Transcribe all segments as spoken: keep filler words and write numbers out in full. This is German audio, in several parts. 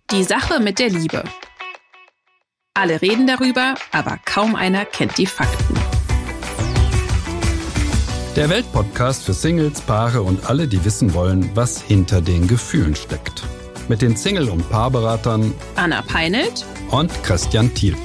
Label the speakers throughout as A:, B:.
A: Die Sache mit der Liebe. Alle reden darüber, aber kaum einer kennt die Fakten.
B: Der Weltpodcast für Singles, Paare und alle, die wissen wollen, was hinter den Gefühlen steckt. Mit den Single- und Paarberatern
A: Anna Peinelt
B: und Christian Thiel.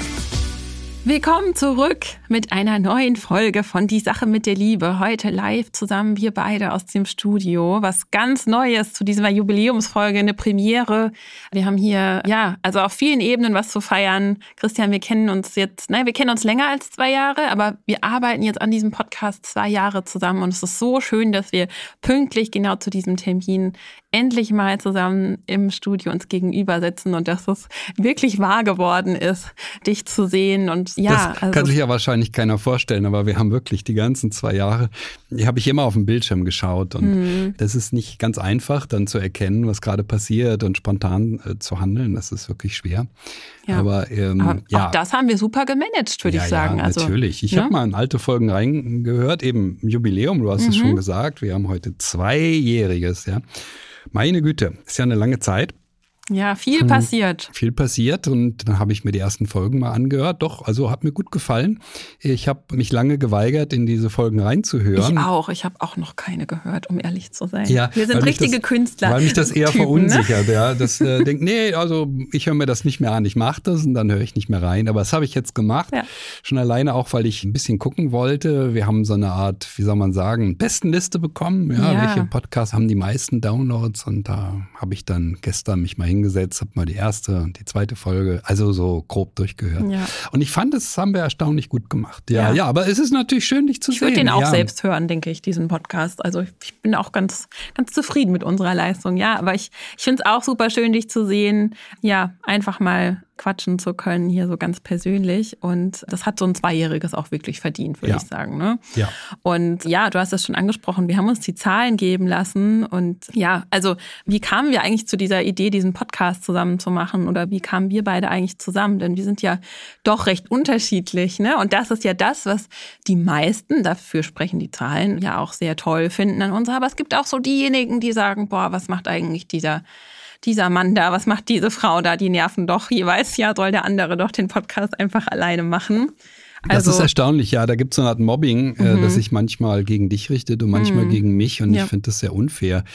A: Willkommen zurück mit einer neuen Folge von Die Sache mit der Liebe. Heute live zusammen, wir beide aus dem Studio. Was ganz Neues zu dieser Jubiläumsfolge, eine Premiere. Wir haben hier, ja, also auf vielen Ebenen was zu feiern. Christian, wir kennen uns jetzt, nein, wir kennen uns länger als zwei Jahre, aber wir arbeiten jetzt an diesem Podcast zwei Jahre zusammen. Und es ist so schön, dass wir pünktlich genau zu diesem Termin endlich mal zusammen im Studio uns gegenüber sitzen und dass es wirklich wahr geworden ist, dich zu sehen. Und ja,
B: das
A: also
B: kann sich ja wahrscheinlich keiner vorstellen, aber wir haben wirklich die ganzen zwei Jahre, die habe ich immer auf dem Bildschirm geschaut und mhm. das ist nicht ganz einfach, dann zu erkennen, was gerade passiert und spontan äh, zu handeln. Das ist wirklich schwer.
A: Ja.
B: Aber, ähm,
A: aber
B: ja.
A: auch das haben wir super gemanagt, würde
B: ja,
A: ich sagen.
B: Ja,
A: also,
B: natürlich. Ich
A: ja?
B: habe mal in alte Folgen reingehört, eben Jubiläum, du hast mhm. es schon gesagt. Wir haben heute Zweijähriges, ja. Meine Güte, ist ja eine lange Zeit.
A: Ja, viel passiert.
B: Viel passiert und dann habe ich mir die ersten Folgen mal angehört. Doch, also hat mir gut gefallen. Ich habe mich lange geweigert, in diese Folgen reinzuhören.
A: Ich auch. Ich habe auch noch keine gehört, um ehrlich zu sein.
B: Ja,
A: wir sind richtige
B: das,
A: Künstler.
B: Weil mich das eher
A: Typen,
B: verunsichert.
A: Ne?
B: Ja, das äh, denkt, nee, also ich höre mir das nicht mehr an. Ich mache das und dann höre ich nicht mehr rein. Aber das habe ich jetzt gemacht. Ja. Schon alleine auch, weil ich ein bisschen gucken wollte. Wir haben so eine Art, wie soll man sagen, Bestenliste bekommen. Ja, ja. Welche Podcasts haben die meisten Downloads? Und da habe ich dann gestern mich mal hingesetzt, habe mal die erste und die zweite Folge, also so grob durchgehört. Ja. Und ich fand, das haben wir erstaunlich gut gemacht. Ja, ja, ja, aber es ist natürlich schön, dich zu
A: ich
B: sehen.
A: Ich würde den auch
B: ja.
A: selbst hören, denke ich, diesen Podcast. Also ich bin auch ganz, ganz zufrieden mit unserer Leistung. Ja, aber ich, ich finde es auch super schön, dich zu sehen. Ja, einfach mal quatschen zu können, hier so ganz persönlich. Und das hat so ein Zweijähriges auch wirklich verdient, würde
B: ja.
A: ich sagen. Ne?
B: Ja.
A: Und ja, du hast das schon angesprochen, wir haben uns die Zahlen geben lassen. Und ja, also wie kamen wir eigentlich zu dieser Idee, diesen Podcast zusammen zu machen? Oder wie kamen wir beide eigentlich zusammen? Denn wir sind ja doch recht unterschiedlich. Ne? Und das ist ja das, was die meisten, dafür sprechen die Zahlen, ja auch sehr toll finden an uns. Aber es gibt auch so diejenigen, die sagen, boah, was macht eigentlich dieser Dieser Mann da, was macht diese Frau da, die nerven doch jeweils, ja, soll der andere doch den Podcast einfach alleine machen. Also,
B: das ist erstaunlich, ja, da gibt es so eine Art Mobbing, mhm. äh, das sich manchmal gegen dich richtet und manchmal mhm. gegen mich und ja. ich finde das sehr unfair.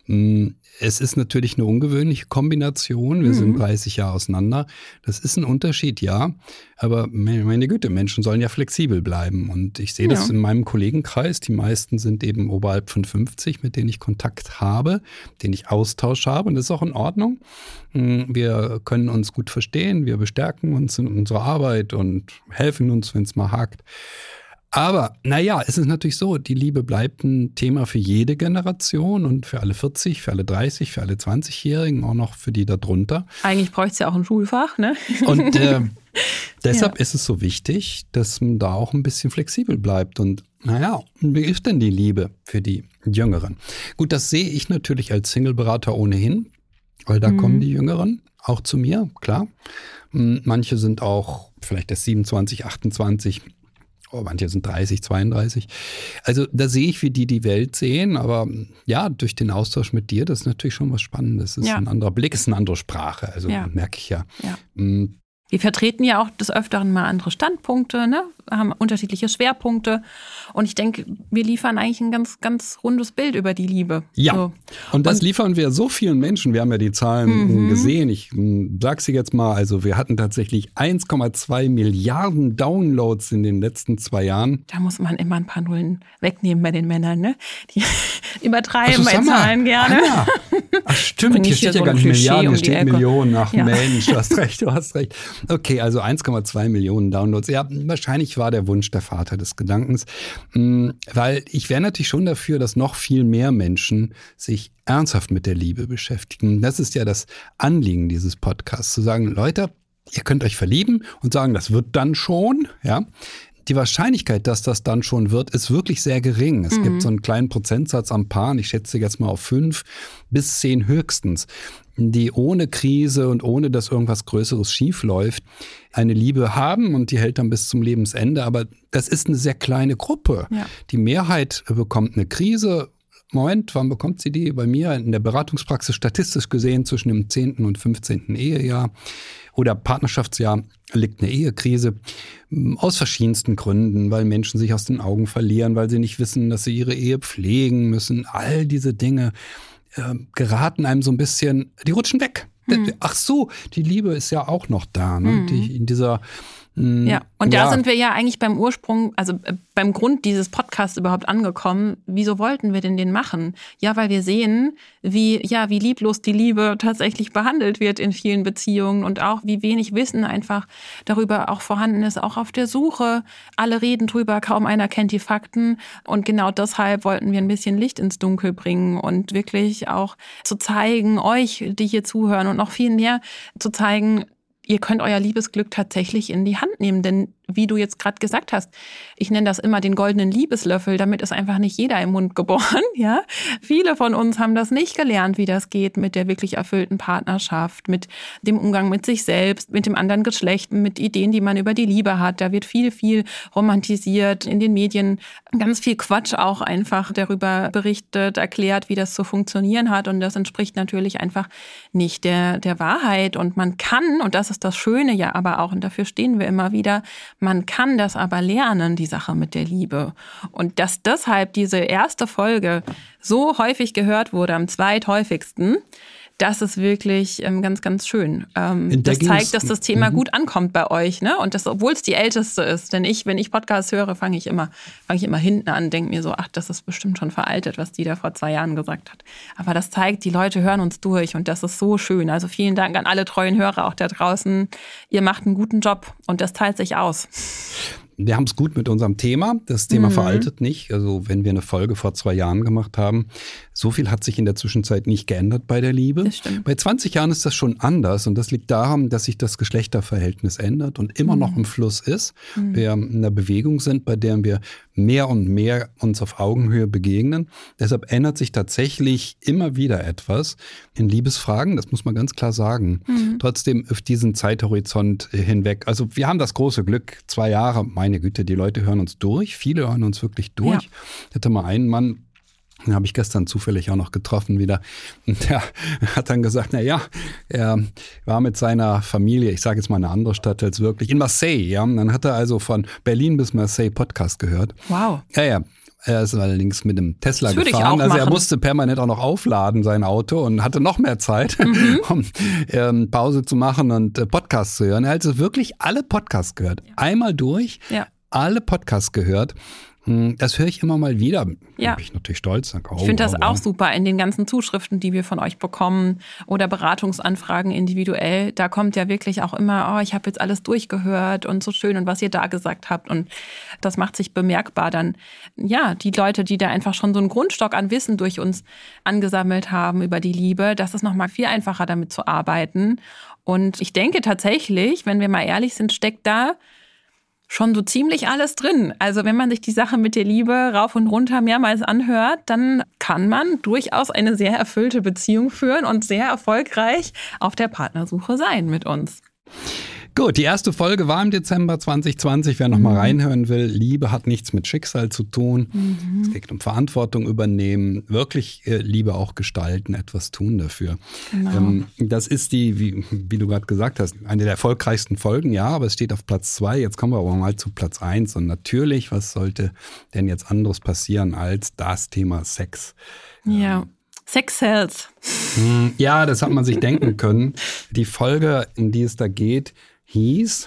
B: Es ist natürlich eine ungewöhnliche Kombination, wir mhm. sind dreißig Jahre auseinander, das ist ein Unterschied, ja, aber meine Güte, Menschen sollen ja flexibel bleiben und ich sehe das ja. in meinem Kollegenkreis, die meisten sind eben oberhalb von fünfzig, mit denen ich Kontakt habe, denen ich Austausch habe und das ist auch in Ordnung. Wir können uns gut verstehen, wir bestärken uns in unserer Arbeit und helfen uns, wenn es mal hakt. Aber naja, es ist natürlich so, die Liebe bleibt ein Thema für jede Generation und für alle vierzig, für alle dreißig, für alle zwanzigjährigen, auch noch für die da drunter.
A: Eigentlich bräuchte es ja auch ein Schulfach, ne?
B: Und äh, deshalb ja. ist es so wichtig, dass man da auch ein bisschen flexibel bleibt. Und naja, wie ist denn die Liebe für die Jüngeren? Gut, das sehe ich natürlich als Singleberater ohnehin, weil da mhm. kommen die Jüngeren auch zu mir, klar. Manche sind auch vielleicht erst siebenundzwanzig, achtundzwanzig, oh, manche sind dreißig, zweiunddreißig. Also da sehe ich, wie die die Welt sehen. Aber ja, durch den Austausch mit dir, das ist natürlich schon was Spannendes. Das ist ja. ein anderer Blick, ist eine andere Sprache. Also ja. merke ich ja.
A: ja. Mhm. Wir vertreten ja auch des Öfteren mal andere Standpunkte, ne? Haben unterschiedliche Schwerpunkte. Und ich denke, wir liefern eigentlich ein ganz, ganz rundes Bild über die Liebe.
B: Ja,
A: so.
B: und das
A: und,
B: liefern wir so vielen Menschen. Wir haben ja die Zahlen mhm. gesehen. Ich sage sie jetzt mal. Also wir hatten tatsächlich eins Komma zwei Milliarden Downloads in den letzten zwei Jahren.
A: Da muss man immer ein paar Nullen wegnehmen bei den Männern, ne? Die übertreiben bei Zahlen gerne.
B: Anna. Ach stimmt, hier steht ja gar nicht Milliarden, hier steht Millionen. Ach ja. Mensch, du hast recht, du hast recht. Okay, also eins Komma zwei Millionen Downloads. Ja, wahrscheinlich war der Wunsch der Vater des Gedankens. Weil ich wäre natürlich schon dafür, dass noch viel mehr Menschen sich ernsthaft mit der Liebe beschäftigen. Das ist ja das Anliegen dieses Podcasts, zu sagen, Leute, ihr könnt euch verlieben und sagen, das wird dann schon, ja. Die Wahrscheinlichkeit, dass das dann schon wird, ist wirklich sehr gering. Es mhm. gibt so einen kleinen Prozentsatz am Paaren, ich schätze jetzt mal auf fünf bis zehn höchstens, die ohne Krise und ohne, dass irgendwas Größeres schief läuft, eine Liebe haben und die hält dann bis zum Lebensende. Aber das ist eine sehr kleine Gruppe. Ja. Die Mehrheit bekommt eine Krise, Moment, wann bekommt sie die? Bei mir in der Beratungspraxis statistisch gesehen zwischen dem zehnten und fünfzehnten Ehejahr oder Partnerschaftsjahr liegt eine Ehekrise. Aus verschiedensten Gründen, weil Menschen sich aus den Augen verlieren, weil sie nicht wissen, dass sie ihre Ehe pflegen müssen. All diese Dinge äh, geraten einem so ein bisschen, die rutschen weg. Hm. Ach so, die Liebe ist ja auch noch da, ne? Hm. Die, in dieser
A: Ja, und da ja. sind wir ja eigentlich beim Ursprung, also beim Grund dieses Podcasts überhaupt angekommen. Wieso wollten wir denn den machen? Ja, weil wir sehen, wie, ja, wie lieblos die Liebe tatsächlich behandelt wird in vielen Beziehungen und auch wie wenig Wissen einfach darüber auch vorhanden ist, auch auf der Suche. Alle reden drüber, kaum einer kennt die Fakten. Und genau deshalb wollten wir ein bisschen Licht ins Dunkel bringen und wirklich auch zu zeigen, euch, die hier zuhören und noch viel mehr zu zeigen, ihr könnt euer Liebesglück tatsächlich in die Hand nehmen, denn wie du jetzt gerade gesagt hast, ich nenne das immer den goldenen Liebeslöffel, damit ist einfach nicht jeder im Mund geboren, ja. Viele von uns haben das nicht gelernt, wie das geht mit der wirklich erfüllten Partnerschaft, mit dem Umgang mit sich selbst, mit dem anderen Geschlecht, mit Ideen, die man über die Liebe hat. Da wird viel, viel romantisiert, in den Medien ganz viel Quatsch auch einfach darüber berichtet, erklärt, wie das zu funktionieren hat und das entspricht natürlich einfach nicht der, der Wahrheit und man kann, und das ist das Schöne ja aber auch, und dafür stehen wir immer wieder, man kann das aber lernen, die Sache mit der Liebe. Und dass deshalb diese erste Folge so häufig gehört wurde, am zweithäufigsten, das ist wirklich ähm, ganz, ganz schön. Ähm, das zeigt, dass das Thema mhm. gut ankommt bei euch, ne? Und das, obwohl es die älteste ist. Denn ich, wenn ich Podcasts höre, fange ich immer, fange ich immer hinten an, denke mir so, ach, das ist bestimmt schon veraltet, was die da vor zwei Jahren gesagt hat. Aber das zeigt, die Leute hören uns durch und das ist so schön. Also vielen Dank an alle treuen Hörer auch da draußen. Ihr macht einen guten Job und das teilt sich aus.
B: Wir haben es gut mit unserem Thema. Das Thema mhm. veraltet nicht. Also wenn wir eine Folge vor zwei Jahren gemacht haben, so viel hat sich in der Zwischenzeit nicht geändert bei der Liebe. Bei zwanzig Jahren ist das schon anders und das liegt daran, dass sich das Geschlechterverhältnis ändert und immer mhm. noch im Fluss ist. Mhm. Wir in einer Bewegung sind, bei der wir mehr und mehr uns auf Augenhöhe begegnen. Deshalb ändert sich tatsächlich immer wieder etwas in Liebesfragen. Das muss man ganz klar sagen. Mhm. Trotzdem auf diesen Zeithorizont hinweg. Also wir haben das große Glück, zwei Jahre, meine Güte, die Leute hören uns durch. Viele hören uns wirklich durch. Ja. Ich hatte mal einen Mann, den habe ich gestern zufällig auch noch getroffen wieder. Und der hat dann gesagt, na ja, er war mit seiner Familie, ich sage jetzt mal eine andere Stadt als wirklich, in Marseille. Ja, und dann hat er also von Berlin bis Marseille Podcast gehört.
A: Wow.
B: Ja, ja. Er ist allerdings mit dem Tesla gefahren. Also er musste permanent auch noch aufladen, sein Auto, und hatte noch mehr Zeit, mhm. um ähm, Pause zu machen und äh, Podcasts zu hören. Er hat also wirklich alle Podcasts gehört. Ja. Einmal durch, ja. alle Podcasts gehört. Das höre ich immer mal wieder.
A: Ja.
B: Da bin ich natürlich stolz. Oh,
A: ich finde das
B: oh,
A: auch
B: oh.
A: super in den ganzen Zuschriften, die wir von euch bekommen oder Beratungsanfragen individuell. Da kommt ja wirklich auch immer, oh, ich habe jetzt alles durchgehört und so schön und was ihr da gesagt habt. Und das macht sich bemerkbar dann. Ja, die Leute, die da einfach schon so einen Grundstock an Wissen durch uns angesammelt haben über die Liebe, das ist nochmal viel einfacher damit zu arbeiten. Und ich denke tatsächlich, wenn wir mal ehrlich sind, steckt da schon so ziemlich alles drin. Also wenn man sich die Sache mit der Liebe rauf und runter mehrmals anhört, dann kann man durchaus eine sehr erfüllte Beziehung führen und sehr erfolgreich auf der Partnersuche sein mit uns.
B: Gut, die erste Folge war im Dezember zwanzig zwanzig. Wer noch mal reinhören will, Liebe hat nichts mit Schicksal zu tun. Mhm. Es geht um Verantwortung übernehmen, wirklich äh, Liebe auch gestalten, etwas tun dafür. Genau. Ähm, das ist die, wie, wie du gerade gesagt hast, eine der erfolgreichsten Folgen, ja, aber es steht auf Platz zwei. Jetzt kommen wir aber mal zu Platz eins. Und natürlich, was sollte denn jetzt anderes passieren als das Thema Sex?
A: Ja. Ähm, Sex sells.
B: Ja, das hat man sich denken können. Die Folge, in die es da geht, hieß,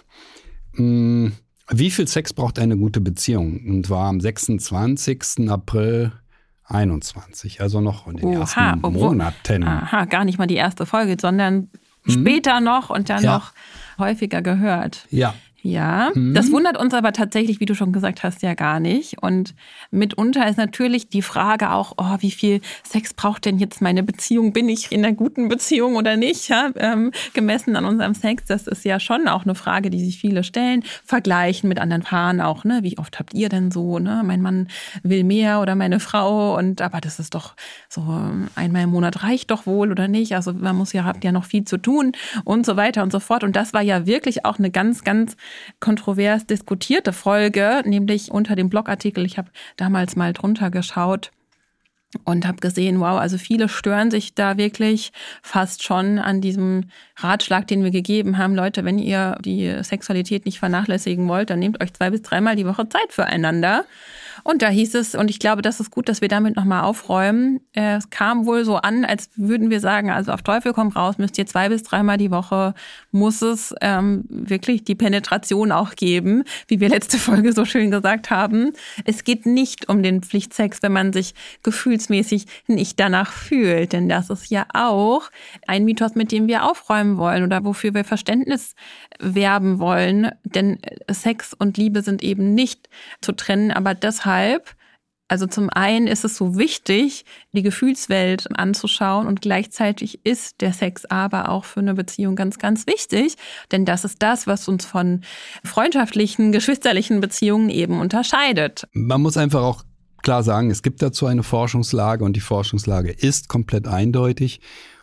B: mh, wie viel Sex braucht eine gute Beziehung? Und war am sechsundzwanzigsten April einundzwanzig, also noch in den Oha, ersten obwohl, Monaten.
A: Aha, gar nicht mal die erste Folge, sondern hm? später noch und dann ja. noch häufiger gehört.
B: Ja.
A: Ja, mhm. das wundert uns aber tatsächlich, wie du schon gesagt hast, ja gar nicht. Und mitunter ist natürlich die Frage auch, oh, wie viel Sex braucht denn jetzt meine Beziehung? Bin ich in einer guten Beziehung oder nicht? Ja, ähm, gemessen an unserem Sex, das ist ja schon auch eine Frage, die sich viele stellen. Vergleichen mit anderen Paaren auch, ne? Wie oft habt ihr denn so, ne? Mein Mann will mehr oder meine Frau, und aber das ist doch so, einmal im Monat reicht doch wohl oder nicht? Also man muss ja, habt ja noch viel zu tun und so weiter und so fort. Und das war ja wirklich auch eine ganz, ganz kontrovers diskutierte Folge, nämlich unter dem Blogartikel, ich habe damals mal drunter geschaut, Und habe gesehen, wow, also viele stören sich da wirklich fast schon an diesem Ratschlag, den wir gegeben haben. Leute, wenn ihr die Sexualität nicht vernachlässigen wollt, dann nehmt euch zwei bis dreimal die Woche Zeit füreinander. Und da hieß es, und ich glaube, das ist gut, dass wir damit nochmal aufräumen. Es kam wohl so an, als würden wir sagen, also auf Teufel komm raus, müsst ihr zwei bis dreimal die Woche, muss es ähm, wirklich die Penetration auch geben, wie wir letzte Folge so schön gesagt haben. Es geht nicht um den Pflichtsex, wenn man sich gefühlsmäßig nicht danach fühlt. Denn das ist ja auch ein Mythos, mit dem wir aufräumen wollen oder wofür wir Verständnis werben wollen. Denn Sex und Liebe sind eben nicht zu trennen, aber deshalb Also zum einen ist es so wichtig, die Gefühlswelt anzuschauen und gleichzeitig ist der Sex aber auch für eine Beziehung ganz, ganz wichtig, denn das ist das, was uns von freundschaftlichen, geschwisterlichen Beziehungen eben unterscheidet.
B: Man muss einfach auch klar sagen, es gibt dazu eine Forschungslage und die Forschungslage ist komplett eindeutig.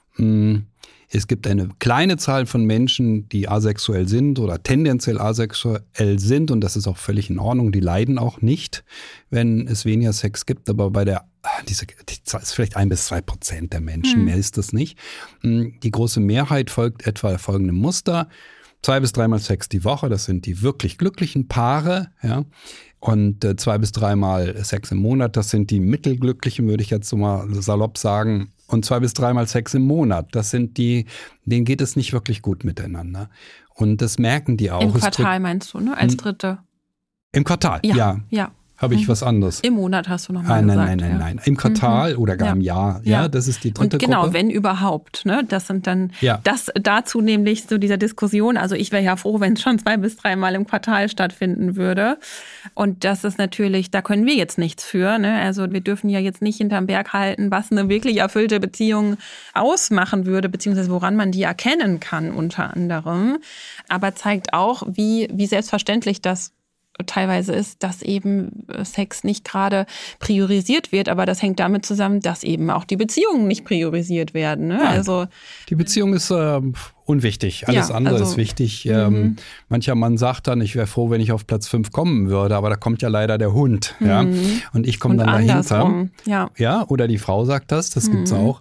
B: Es gibt eine kleine Zahl von Menschen, die asexuell sind oder tendenziell asexuell sind und das ist auch völlig in Ordnung. Die leiden auch nicht, wenn es weniger Sex gibt, aber bei der diese die Zahl ist vielleicht ein bis zwei Prozent der Menschen, hm. mehr ist das nicht. Die große Mehrheit folgt etwa folgendem Muster: Zwei bis dreimal Sex die Woche, das sind die wirklich glücklichen Paare, ja. Und äh, zwei bis dreimal Sex im Monat, das sind die mittelglücklichen, würde ich jetzt so mal salopp sagen. Und zwei bis dreimal Sex im Monat, das sind die, denen geht es nicht wirklich gut miteinander. Und das merken die auch.
A: Im Quartal meinst du, ne? Als Dritte?
B: Im Quartal, ja.
A: Ja, ja.
B: Habe ich
A: mhm.
B: was anderes?
A: Im Monat hast du nochmal
B: ah, nein,
A: gesagt.
B: Nein, nein,
A: ja.
B: nein, nein. Im Quartal mhm. oder gar
A: ja.
B: im Jahr. Ja,
A: ja,
B: das ist die dritte
A: Und genau,
B: Gruppe.
A: wenn überhaupt. Ne? Das sind dann,
B: ja.
A: das dazu nämlich zu dieser Diskussion. Also ich wäre ja froh, wenn es schon zwei bis dreimal im Quartal stattfinden würde. Und das ist natürlich, da können wir jetzt nichts für. Ne? Also wir dürfen ja jetzt nicht hinterm Berg halten, was eine wirklich erfüllte Beziehung ausmachen würde, beziehungsweise woran man die erkennen kann unter anderem. Aber zeigt auch, wie, wie selbstverständlich das teilweise ist, dass eben Sex nicht gerade priorisiert wird, aber das hängt damit zusammen, dass eben auch die Beziehungen nicht priorisiert werden. Ne? Also
B: die Beziehung ist äh, unwichtig, alles
A: ja,
B: andere
A: also,
B: ist wichtig. Ähm,
A: mhm.
B: Mancher Mann sagt dann, ich wäre froh, wenn ich auf Platz fünf kommen würde, aber da kommt ja leider der Hund, mhm. ja, und ich komme dann dahinter.
A: Ja.
B: ja, oder die Frau sagt das, das mhm. gibt's auch.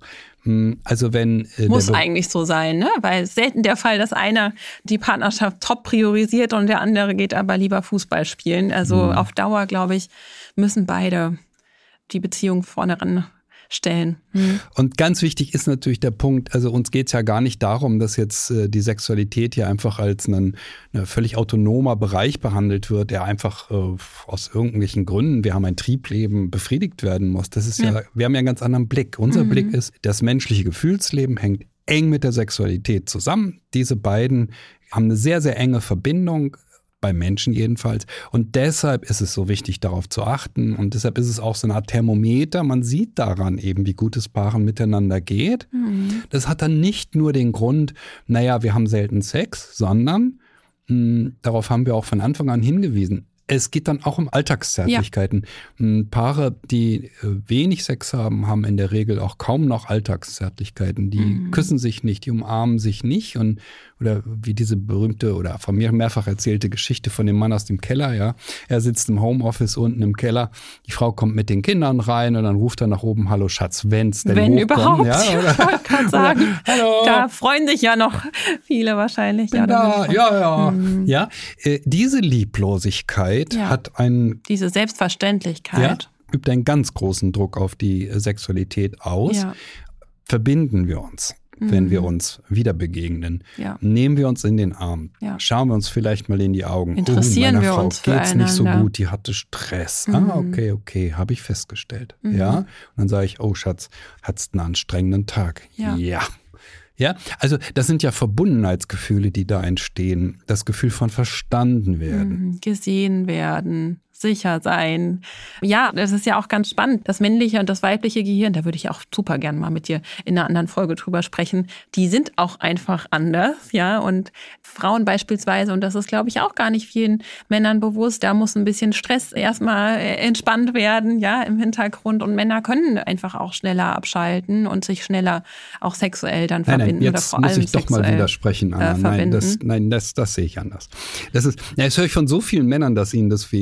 B: Also wenn äh,
A: muss
B: der
A: eigentlich so sein, ne? Weil selten der Fall, dass einer die Partnerschaft top priorisiert und der andere geht aber lieber Fußball spielen. Also mhm. auf Dauer, glaube ich, müssen beide die Beziehung vorne ran stellen. Mhm.
B: Und ganz wichtig ist natürlich der Punkt, also uns geht es ja gar nicht darum, dass jetzt äh, die Sexualität hier einfach als ein, ein völlig autonomer Bereich behandelt wird, der einfach äh, aus irgendwelchen Gründen, wir haben ein Triebleben, befriedigt werden muss. Das ist ja, ja wir haben ja einen ganz anderen Blick. Unser mhm. Blick ist, das menschliche Gefühlsleben hängt eng mit der Sexualität zusammen. Diese beiden haben eine sehr, sehr enge Verbindung. Bei Menschen jedenfalls. Und deshalb ist es so wichtig, darauf zu achten. Und deshalb ist es auch so eine Art Thermometer. Man sieht daran eben, wie gut es Paaren miteinander geht. Mhm. Das hat dann nicht nur den Grund, naja, wir haben selten Sex, sondern mh, darauf haben wir auch von Anfang an hingewiesen. Es geht dann auch um Alltagszärtlichkeiten. Ja. Paare, die wenig Sex haben, haben in der Regel auch kaum noch Alltagszärtlichkeiten. Die mhm. küssen sich nicht, die umarmen sich nicht. Und oder wie diese berühmte oder von mir mehrfach erzählte Geschichte von dem Mann aus dem Keller. Ja, er sitzt im Homeoffice unten im Keller. Die Frau kommt mit den Kindern rein und dann ruft er nach oben: Hallo Schatz, wenn's denn
A: Wenn
B: hochkommt.
A: überhaupt.
B: Ja, oder,
A: ich wollte gerade sagen,
B: oder, Hallo.
A: Da freuen sich ja noch viele wahrscheinlich.
B: Bin
A: ja,
B: da. ja, ja,
A: mhm.
B: ja. Äh, diese Lieblosigkeit ja. hat einen
A: diese Selbstverständlichkeit
B: ja, übt einen ganz großen Druck auf die Sexualität aus. Ja. Verbinden wir uns, mhm. wenn wir uns wieder begegnen. Ja. Nehmen wir uns in den Arm. Ja. Schauen wir uns vielleicht mal in die Augen.
A: Interessieren
B: oh,
A: wir
B: Frau
A: uns
B: geht's
A: füreinander.
B: Nicht so gut, die hatte Stress. Mhm. Ah, okay, okay, habe ich festgestellt. Mhm. Ja. Und dann sage ich: Oh Schatz, hattest einen anstrengenden Tag. Ja. ja. Ja, also das sind ja Verbundenheitsgefühle, die da entstehen. Das Gefühl von verstanden werden.
A: Gesehen werden, sicher sein. Ja, das ist ja auch ganz spannend. Das männliche und das weibliche Gehirn, da würde ich auch super gern mal mit dir in einer anderen Folge drüber sprechen. Die sind auch einfach anders, ja. Und Frauen beispielsweise, und das ist, glaube ich, auch gar nicht vielen Männern bewusst, da muss ein bisschen Stress erstmal entspannt werden, ja, im Hintergrund. Und Männer können einfach auch schneller abschalten und sich schneller auch sexuell dann
B: nein,
A: verbinden.
B: Nein, jetzt
A: oder vor
B: muss ich doch mal widersprechen, Anna.
A: Äh,
B: nein, das, nein das, das sehe ich anders. Das ist, ja, das höre ich von so vielen Männern, dass ihnen das fehlt.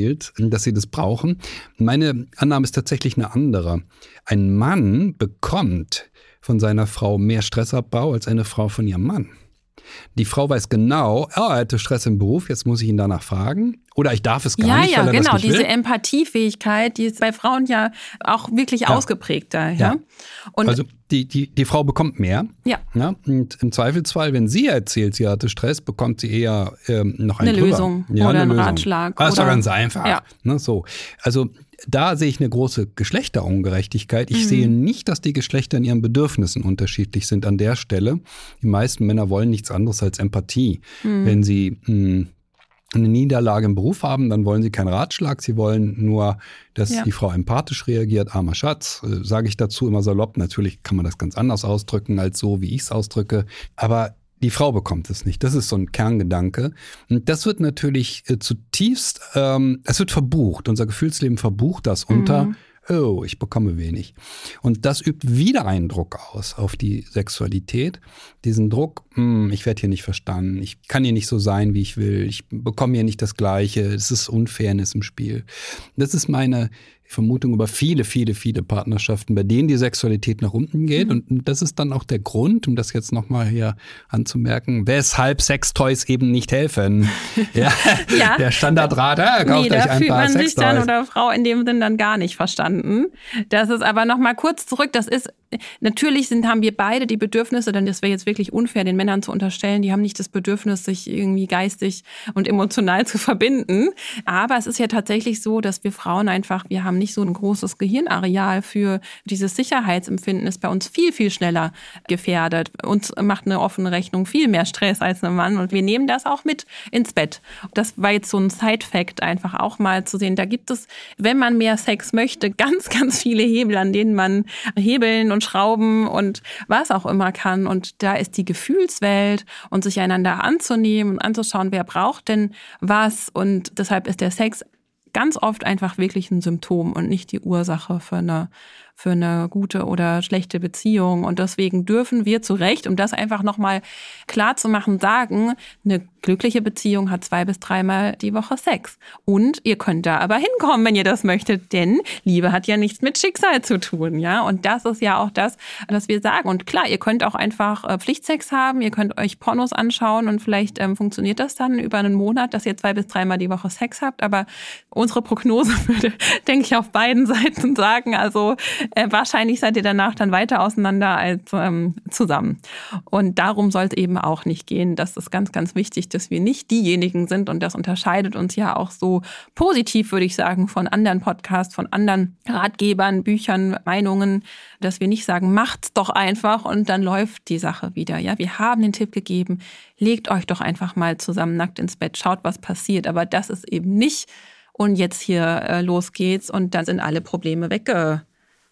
B: dass sie das brauchen. Meine Annahme ist tatsächlich eine andere. Ein Mann bekommt von seiner Frau mehr Stressabbau als eine Frau von ihrem Mann. Die Frau weiß genau, oh, er hatte Stress im Beruf, jetzt muss ich ihn danach fragen. Oder ich darf es gar
A: ja,
B: nicht,
A: ja,
B: weil er
A: genau,
B: das nicht
A: diese
B: will.
A: Empathiefähigkeit, die ist bei Frauen ja auch wirklich ja. ausgeprägter. Ja?
B: Ja.
A: Und
B: also die, die, die Frau bekommt mehr.
A: Ja.
B: Ja. Und im Zweifelsfall, wenn sie erzählt, sie hatte Stress, bekommt sie eher ähm, noch einen
A: eine
B: drüber.
A: Lösung
B: ja,
A: oder
B: eine
A: einen
B: Lösung.
A: Ratschlag.
B: Das ist
A: oder
B: doch ganz einfach.
A: Ja.
B: Ne, so. Also da sehe ich eine große Geschlechterungerechtigkeit. Ich mhm. sehe nicht, dass die Geschlechter in ihren Bedürfnissen unterschiedlich sind an der Stelle. Die meisten Männer wollen nichts anderes als Empathie. Mhm. Wenn sie mh, eine Niederlage im Beruf haben, dann wollen sie keinen Ratschlag. Sie wollen nur, dass ja. die Frau empathisch reagiert. Armer Schatz, äh, sage ich dazu immer salopp. Natürlich kann man das ganz anders ausdrücken als so, wie ich es ausdrücke. Aber die Frau bekommt es nicht. Das ist so ein Kerngedanke. Und das wird natürlich äh, zutiefst, ähm, es wird verbucht. Unser Gefühlsleben verbucht das unter, mhm. oh, ich bekomme wenig. Und das übt wieder einen Druck aus auf die Sexualität. Diesen Druck, mh, ich werde hier nicht verstanden, ich kann hier nicht so sein, wie ich will, ich bekomme hier nicht das Gleiche, es ist Unfairness im Spiel. Das ist meine Vermutung über viele, viele, viele Partnerschaften, bei denen die Sexualität nach unten geht. Mhm. Und das ist dann auch der Grund, um das jetzt nochmal hier anzumerken, weshalb Sextoys eben nicht helfen. Ja, ja. Der Standardrat, ja, kauft
A: nee,
B: euch
A: da
B: ein
A: fühlt
B: paar
A: man sich
B: Sextoys.
A: dann oder Frau in dem Sinn dann gar nicht verstanden. Das ist aber nochmal kurz zurück, das ist, natürlich sind, haben wir beide die Bedürfnisse, denn das wäre jetzt wirklich unfair, den Männern zu unterstellen, die haben nicht das Bedürfnis, sich irgendwie geistig und emotional zu verbinden. Aber es ist ja tatsächlich so, dass wir Frauen einfach, wir haben nicht so ein großes Gehirnareal für dieses Sicherheitsempfinden, ist bei uns viel, viel schneller gefährdet. Uns macht eine offene Rechnung viel mehr Stress als ein Mann und wir nehmen das auch mit ins Bett. Das war jetzt so ein Side-Fact, einfach auch mal zu sehen. Da gibt es, wenn man mehr Sex möchte, ganz, ganz viele Hebel, an denen man hebeln und schrauben und was auch immer kann. Und da ist die Gefühlswelt und sich einander anzunehmen und anzuschauen, wer braucht denn was. Und deshalb ist der Sex ganz oft einfach wirklich ein Symptom und nicht die Ursache für eine, für eine gute oder schlechte Beziehung. Und deswegen dürfen wir zu Recht, um das einfach nochmal klar zu machen, sagen, eine glückliche Beziehung hat zwei bis dreimal die Woche Sex. Und ihr könnt da aber hinkommen, wenn ihr das möchtet, denn Liebe hat ja nichts mit Schicksal zu tun, ja. Und das ist ja auch das, was wir sagen. Und klar, ihr könnt auch einfach äh, Pflichtsex haben, ihr könnt euch Pornos anschauen und vielleicht ähm, funktioniert das dann über einen Monat, dass ihr zwei bis dreimal die Woche Sex habt. Aber unsere Prognose würde, denke ich, auf beiden Seiten sagen, also äh, wahrscheinlich seid ihr danach dann weiter auseinander als ähm, zusammen. Und darum soll es eben auch nicht gehen. Das ist ganz, ganz wichtig, dass wir nicht diejenigen sind und das unterscheidet uns ja auch so positiv, würde ich sagen, von anderen Podcasts, von anderen Ratgebern, Büchern, Meinungen, dass wir nicht sagen, macht's doch einfach und dann läuft die Sache wieder. Ja, wir haben den Tipp gegeben, legt euch doch einfach mal zusammen nackt ins Bett, schaut, was passiert. Aber das ist eben nicht und jetzt hier äh, los geht's und dann sind alle Probleme weggepiept.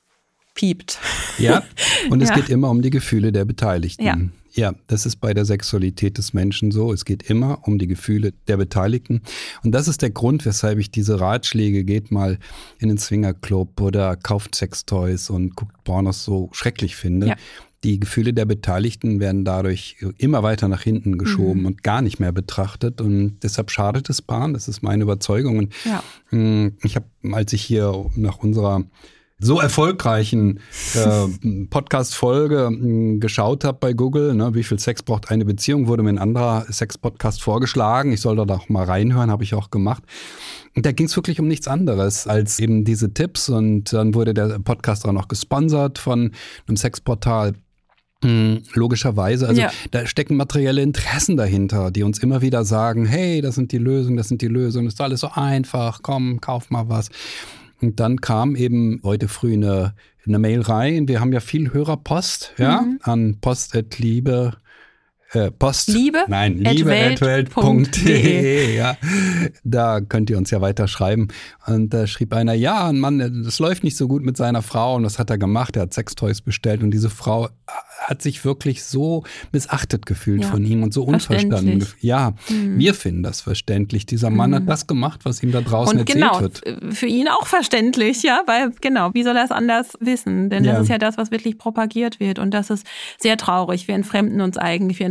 B: Ja, und es ja. geht immer um die Gefühle der Beteiligten.
A: Ja.
B: Ja, das ist bei der Sexualität des Menschen so. Es geht immer um die Gefühle der Beteiligten. Und das ist der Grund, weshalb ich diese Ratschläge, geht mal in den Swingerclub oder kauft Sextoys und guckt Pornos, so schrecklich finde. Ja. Die Gefühle der Beteiligten werden dadurch immer weiter nach hinten geschoben mhm. und gar nicht mehr betrachtet. Und deshalb schadet es Paaren. Das ist meine Überzeugung. Und ja. ich habe, als ich hier nach unserer so erfolgreichen äh, Podcast-Folge mh, geschaut habe bei Google, ne, wie viel Sex braucht eine Beziehung, wurde mir ein anderer Sex-Podcast vorgeschlagen. Ich soll da doch mal reinhören, habe ich auch gemacht. Und da ging es wirklich um nichts anderes als eben diese Tipps. Und dann wurde der Podcast auch noch gesponsert von einem Sexportal. Logischerweise, also ja. da stecken materielle Interessen dahinter, die uns immer wieder sagen, hey, das sind die Lösungen, das sind die Lösungen, das ist alles so einfach, komm, kauf mal was. Und dann kam eben heute früh eine, eine Mail rein. Wir haben ja viel Hörerpost, ja, mhm. an post.liebe, äh, Post.
A: Liebe?
B: Nein, liebe.welt punkt de. Ja, da könnt ihr uns ja weiter schreiben. Und da schrieb einer, ja, ein Mann, das läuft nicht so gut mit seiner Frau. Und was hat er gemacht? Er hat Sextoys bestellt. Und diese Frau hat sich wirklich so missachtet gefühlt ja. von ihm und so unverstanden. Ja, mhm. wir finden das verständlich. Dieser Mann mhm. hat das gemacht, was ihm da draußen
A: und
B: erzählt
A: genau,
B: wird.
A: Für ihn auch verständlich, ja, weil genau, wie soll er es anders wissen? Denn ja. das ist ja das, was wirklich propagiert wird und das ist sehr traurig. Wir entfremden uns eigentlich, wir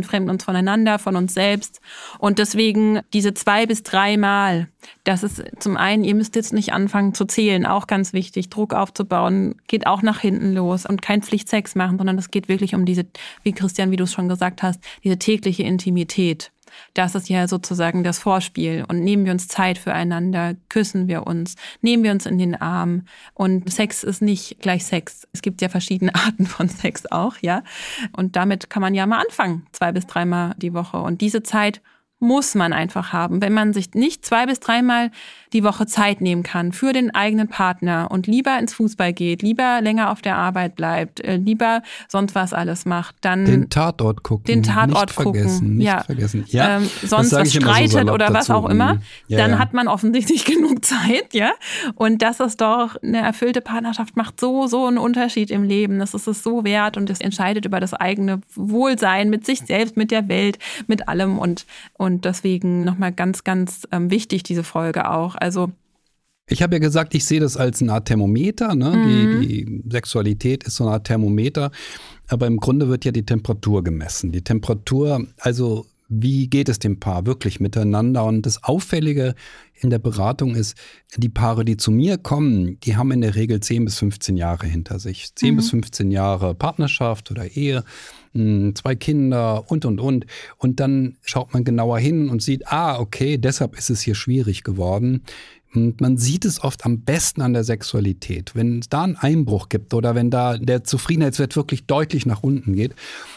A: entfremden uns voneinander, von uns selbst. Und deswegen diese zwei bis drei Mal, das ist zum einen, ihr müsst jetzt nicht anfangen zu zählen, auch ganz wichtig, Druck aufzubauen, geht auch nach hinten los und kein Pflichtsex machen, sondern es geht wirklich um diese, wie Christian, wie du es schon gesagt hast, diese tägliche Intimität. Das ist ja sozusagen das Vorspiel. Und nehmen wir uns Zeit füreinander, küssen wir uns, nehmen wir uns in den Arm. Und Sex ist nicht gleich Sex. Es gibt ja verschiedene Arten von Sex auch, ja. Und damit kann man ja mal anfangen, zwei bis dreimal die Woche. Und diese Zeit muss man einfach haben. Wenn man sich nicht zwei bis dreimal die Woche Zeit nehmen kann für den eigenen Partner und lieber ins Fußball geht, lieber länger auf der Arbeit bleibt, lieber sonst was alles macht, dann
B: den Tatort gucken,
A: den Tatort
B: nicht
A: gucken,
B: vergessen, nicht
A: ja,
B: vergessen. Ja,
A: ähm, sonst was streitet so oder was auch immer, ja, dann ja. hat man offensichtlich genug Zeit, ja. Und das ist doch eine erfüllte Partnerschaft macht so so einen Unterschied im Leben. Das ist es so wert und es entscheidet über das eigene Wohlsein mit sich selbst, mit der Welt, mit allem und und deswegen nochmal ganz ganz ähm, wichtig diese Folge auch. Also
B: ich habe ja gesagt, ich sehe das als eine Art Thermometer. Ne? Mhm. Die, die Sexualität ist so eine Art Thermometer. Aber im Grunde wird ja die Temperatur gemessen. Die Temperatur, also wie geht es dem Paar wirklich miteinander? Und das Auffällige in der Beratung ist, die Paare, die zu mir kommen, die haben in der Regel zehn bis fünfzehn Jahre hinter sich. zehn mhm. bis fünfzehn Jahre Partnerschaft oder Ehe, zwei Kinder und, und, und. Und dann schaut man genauer hin und sieht, ah, okay, deshalb ist es hier schwierig geworden. Und man sieht es oft am besten an der Sexualität. Wenn es da einen Einbruch gibt oder wenn da der Zufriedenheitswert wirklich deutlich nach unten geht,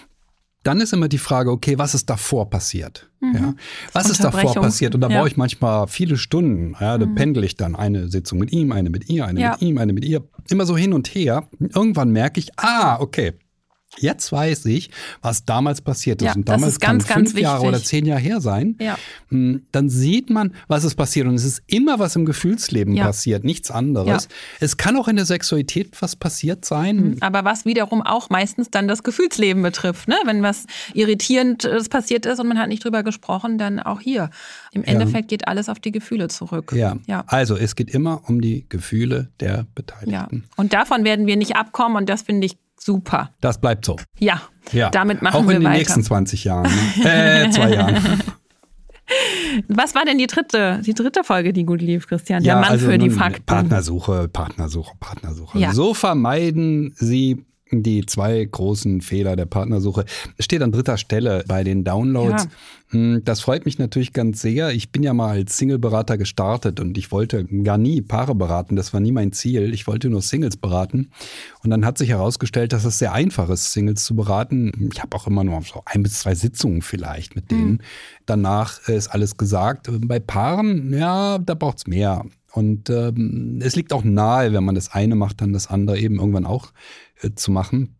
B: dann ist immer die Frage, okay, was ist davor passiert? Mhm. Ja, was ist davor passiert? Und da ja. brauche ich manchmal viele Stunden. Ja, da mhm. pendel ich dann eine Sitzung mit ihm, eine mit ihr, eine ja. mit ihm, eine mit ihr. Immer so hin und her. Irgendwann merke ich, ah, okay. Jetzt weiß ich, was damals passiert ist.
A: Ja,
B: und damals
A: das ist ganz,
B: kann fünf
A: ganz
B: Jahre
A: wichtig.
B: oder zehn Jahre her sein.
A: Ja.
B: Dann sieht man, was ist passiert. Und es ist immer was im Gefühlsleben ja. passiert, nichts anderes. Ja. Es kann auch in der Sexualität was passiert sein.
A: Aber was wiederum auch meistens dann das Gefühlsleben betrifft. Ne? Wenn was Irritierendes passiert ist und man hat nicht drüber gesprochen, dann auch hier. Im Endeffekt ja. geht alles auf die Gefühle zurück.
B: Ja. ja, also es geht immer um die Gefühle der Beteiligten.
A: Ja. Und davon werden wir nicht abkommen und das finde ich super.
B: Das bleibt so.
A: Ja, ja. damit machen
B: wir weiter.
A: Auch in
B: den
A: weiter.
B: nächsten zwanzig Jahren. Ne? Äh, zwei Jahren.
A: Was war denn die dritte, die dritte Folge, die gut lief, Christian? Der
B: ja,
A: Mann
B: also
A: für die
B: nun,
A: Fakten.
B: Partnersuche, Partnersuche, Partnersuche.
A: Ja.
B: So vermeiden Sie die zwei großen Fehler der Partnersuche. Es steht an dritter Stelle bei den Downloads. Ja. Das freut mich natürlich ganz sehr. Ich bin ja mal als Single-Berater gestartet und ich wollte gar nie Paare beraten. Das war nie mein Ziel. Ich wollte nur Singles beraten. Und dann hat sich herausgestellt, dass es sehr einfach ist, Singles zu beraten. Ich habe auch immer nur so ein bis zwei Sitzungen vielleicht mit denen. Mhm. Danach ist alles gesagt. Bei Paaren, ja, da braucht es mehr. Und ähm, es liegt auch nahe, wenn man das eine macht, dann das andere eben irgendwann auch äh, zu machen.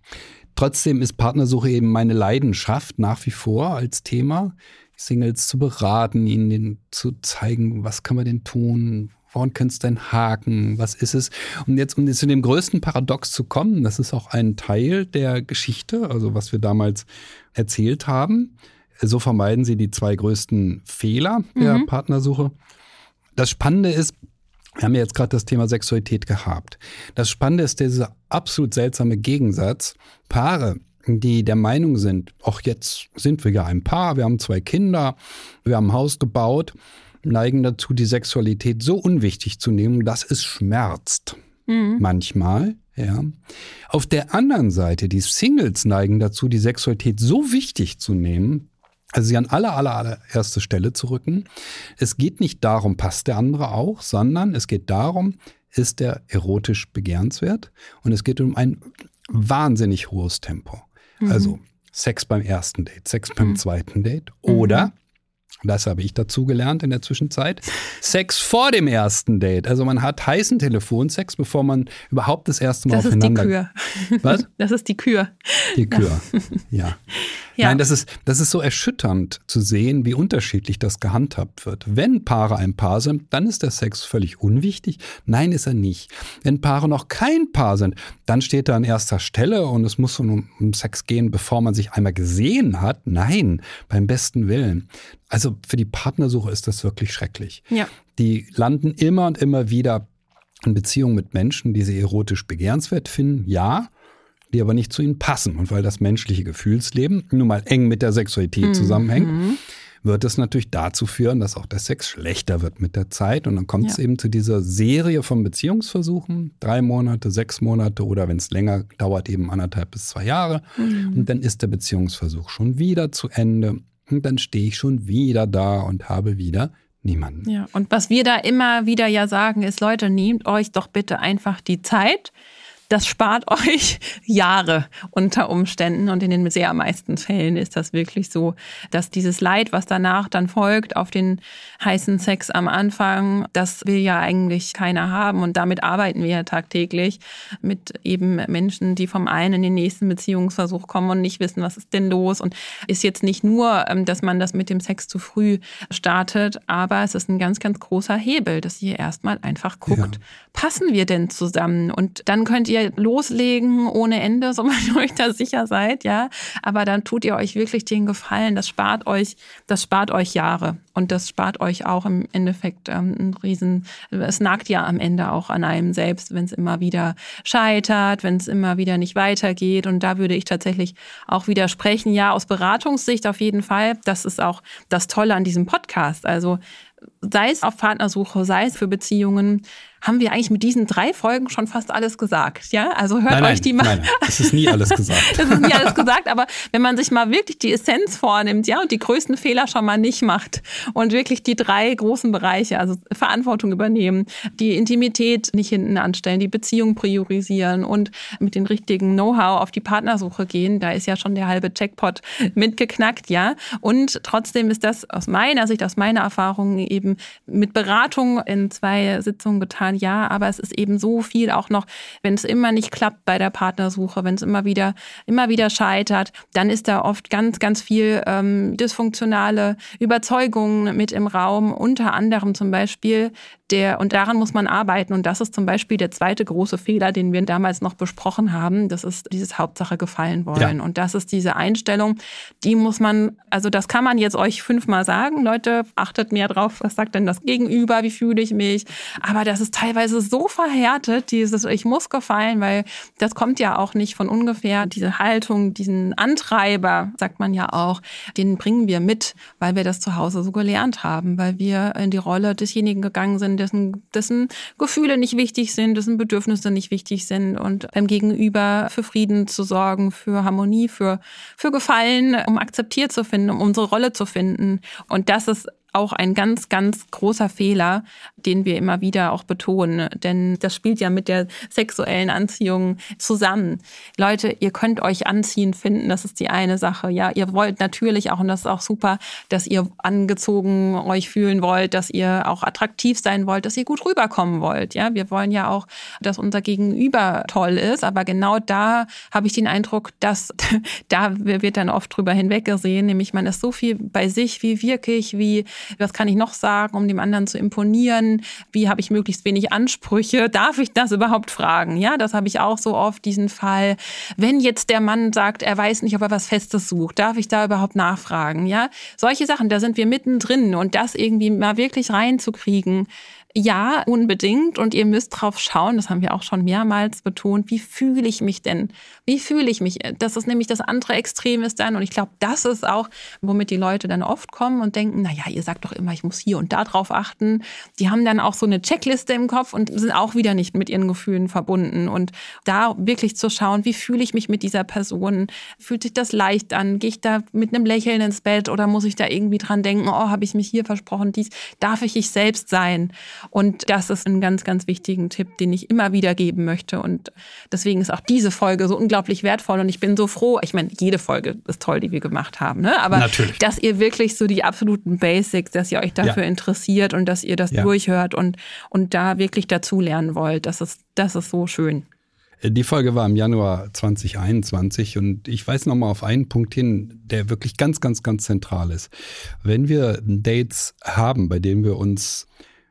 B: Trotzdem ist Partnersuche eben meine Leidenschaft nach wie vor als Thema, Singles zu beraten, ihnen den, zu zeigen, was kann man denn tun, woran könnte es denn haken, was ist es? Und jetzt, um zu dem größten Paradox zu kommen, das ist auch ein Teil der Geschichte, also was wir damals erzählt haben. So vermeiden Sie die zwei größten Fehler der mhm. Partnersuche. Das Spannende ist, wir haben ja jetzt gerade das Thema Sexualität gehabt. Das Spannende ist dieser absolut seltsame Gegensatz. Paare, die der Meinung sind, ach, jetzt sind wir ja ein Paar, wir haben zwei Kinder, wir haben ein Haus gebaut, neigen dazu, die Sexualität so unwichtig zu nehmen, dass es schmerzt. Mhm. Manchmal, ja. Auf der anderen Seite, die Singles neigen dazu, die Sexualität so wichtig zu nehmen, also sie an aller, aller, aller erste Stelle zu rücken. Es geht nicht darum, passt der andere auch, sondern es geht darum, ist der erotisch begehrenswert? Und es geht um ein wahnsinnig hohes Tempo. Mhm. Also Sex beim ersten Date, Sex beim mhm. zweiten Date oder, das habe ich dazu gelernt in der Zwischenzeit, Sex vor dem ersten Date. Also man hat heißen Telefonsex, bevor man überhaupt das erste Mal
A: das
B: aufeinander...
A: Das ist die Kür. Was? Das ist die Kür.
B: Die Kür, ja. Ja. Nein, das ist, das ist so erschütternd zu sehen, wie unterschiedlich das gehandhabt wird. Wenn Paare ein Paar sind, dann ist der Sex völlig unwichtig. Nein, ist er nicht. Wenn Paare noch kein Paar sind, dann steht er an erster Stelle und es muss um, um Sex gehen, bevor man sich einmal gesehen hat. Nein, beim besten Willen. Also für die Partnersuche ist das wirklich schrecklich.
A: Ja.
B: Die landen immer und immer wieder in Beziehungen mit Menschen, die sie erotisch begehrenswert finden. Ja, die aber nicht zu ihnen passen. Und weil das menschliche Gefühlsleben nun mal eng mit der Sexualität mhm. zusammenhängt, wird es natürlich dazu führen, dass auch der Sex schlechter wird mit der Zeit. Und dann kommt ja. es eben zu dieser Serie von Beziehungsversuchen, drei Monate, sechs Monate oder wenn es länger dauert, eben anderthalb bis zwei Jahre. Mhm. Und dann ist der Beziehungsversuch schon wieder zu Ende. Und dann stehe ich schon wieder da und habe wieder niemanden.
A: Ja, und was wir da immer wieder ja sagen ist, Leute, nehmt euch doch bitte einfach die Zeit. Das spart euch Jahre unter Umständen und in den sehr meisten Fällen ist das wirklich so, dass dieses Leid, was danach dann folgt auf den heißen Sex am Anfang, das will ja eigentlich keiner haben und damit arbeiten wir ja tagtäglich mit eben Menschen, die vom einen in den nächsten Beziehungsversuch kommen und nicht wissen, was ist denn los und ist jetzt nicht nur, dass man das mit dem Sex zu früh startet, aber es ist ein ganz, ganz großer Hebel, dass ihr erstmal einfach guckt, ja. passen wir denn zusammen und dann könnt ihr loslegen ohne Ende, sobald ihr euch da sicher seid, ja. Aber dann tut ihr euch wirklich den Gefallen. Das spart euch, das spart euch Jahre. Und das spart euch auch im Endeffekt ähm, einen riesen, es nagt ja am Ende auch an einem selbst, wenn es immer wieder scheitert, wenn es immer wieder nicht weitergeht. Und da würde ich tatsächlich auch widersprechen. Ja, aus Beratungssicht auf jeden Fall. Das ist auch das Tolle an diesem Podcast. Also sei es auf Partnersuche, sei es für Beziehungen, haben wir eigentlich mit diesen drei Folgen schon fast alles gesagt, ja? Also hört
B: nein,
A: euch
B: nein,
A: die mal.
B: Nein, nein, es ist nie alles gesagt.
A: Es ist nie alles gesagt, aber wenn man sich mal wirklich die Essenz vornimmt, ja, und die größten Fehler schon mal nicht macht und wirklich die drei großen Bereiche, also Verantwortung übernehmen, die Intimität nicht hinten anstellen, die Beziehung priorisieren und mit den richtigen Know-how auf die Partnersuche gehen, da ist ja schon der halbe Jackpot mitgeknackt, ja? Und trotzdem ist das aus meiner Sicht, aus meiner Erfahrung eben mit Beratung in zwei Sitzungen getan, ja, aber es ist eben so viel auch noch, wenn es immer nicht klappt bei der Partnersuche, wenn es immer wieder, immer wieder scheitert, dann ist da oft ganz, ganz viel ähm, dysfunktionale Überzeugungen mit im Raum, unter anderem zum Beispiel der, und daran muss man arbeiten und das ist zum Beispiel der zweite große Fehler, den wir damals noch besprochen haben, das ist dieses Hauptsache gefallen wollen ja. und das ist diese Einstellung, die muss man, also das kann man jetzt euch fünfmal sagen, Leute, achtet mehr drauf, was sagt denn das Gegenüber, wie fühle ich mich, aber das ist teilweise so verhärtet, dieses ich muss gefallen, weil das kommt ja auch nicht von ungefähr, diese Haltung, diesen Antreiber, sagt man ja auch, den bringen wir mit, weil wir das zu Hause so gelernt haben, weil wir in die Rolle desjenigen gegangen sind, dessen, dessen Gefühle nicht wichtig sind, dessen Bedürfnisse nicht wichtig sind und beim Gegenüber für Frieden zu sorgen, für Harmonie, für, für Gefallen, um akzeptiert zu finden, um unsere Rolle zu finden. Und das ist auch ein ganz, ganz großer Fehler, den wir immer wieder auch betonen. Denn das spielt ja mit der sexuellen Anziehung zusammen. Leute, ihr könnt euch anziehend finden, das ist die eine Sache. Ja, ihr wollt natürlich auch, und das ist auch super, dass ihr angezogen euch fühlen wollt, dass ihr auch attraktiv sein wollt, dass ihr gut rüberkommen wollt. Ja, wir wollen ja auch, dass unser Gegenüber toll ist. Aber genau da habe ich den Eindruck, dass da wird dann oft drüber hinweggesehen. Nämlich man ist so viel bei sich, wie wirklich, wie was kann ich noch sagen, um dem anderen zu imponieren? Wie habe ich möglichst wenig Ansprüche? Darf ich das überhaupt fragen? Ja, das habe ich auch so oft, diesen Fall. Wenn jetzt der Mann sagt, er weiß nicht, ob er was Festes sucht, darf ich da überhaupt nachfragen? Ja, solche Sachen, da sind wir mittendrin und das irgendwie mal wirklich reinzukriegen. Ja, unbedingt. Und ihr müsst drauf schauen, das haben wir auch schon mehrmals betont, wie fühle ich mich denn? Wie fühle ich mich? Das ist nämlich das andere Extrem ist dann. Und ich glaube, das ist auch, womit die Leute dann oft kommen und denken, na ja, ihr sagt doch immer, ich muss hier und da drauf achten. Die haben dann auch so eine Checkliste im Kopf und sind auch wieder nicht mit ihren Gefühlen verbunden. Und da wirklich zu schauen, wie fühle ich mich mit dieser Person? Fühlt sich das leicht an? Gehe ich da mit einem Lächeln ins Bett oder muss ich da irgendwie dran denken, oh, habe ich mich hier versprochen, dies, darf ich ich selbst sein? Und das ist ein ganz, ganz wichtigen Tipp, den ich immer wieder geben möchte. Und deswegen ist auch diese Folge so unglaublich wertvoll. Und ich bin so froh, ich meine, jede Folge ist toll, die wir gemacht haben, ne? Aber natürlich, dass ihr wirklich so die absoluten Basics, dass ihr euch dafür ja. interessiert und dass ihr das ja. durchhört und, und da wirklich dazulernen wollt. Das ist, das ist so schön.
B: Die Folge war im Januar zwanzig einundzwanzig und ich weise nochmal auf einen Punkt hin, der wirklich ganz, ganz, ganz zentral ist. Wenn wir Dates haben, bei denen wir uns